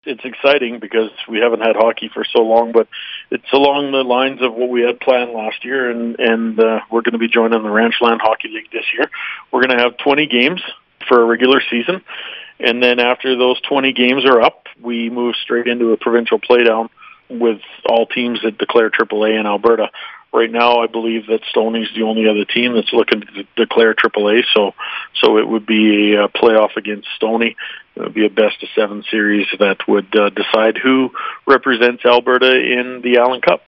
It's exciting because we haven't had hockey for so long, but it's along the lines of what we had planned last year, and we're going to be joining the Ranchland Hockey League this year. We're going to have 20 games for a regular season, and then after those 20 games are up, we move straight into a provincial playdown with all teams that declare AAA in Alberta. Right now, I believe that Stoney's the only other team that's looking to declare AAA, so it would be a playoff against Stoney. It would be a best-of-7 series that would decide who represents Alberta in the Allen Cup.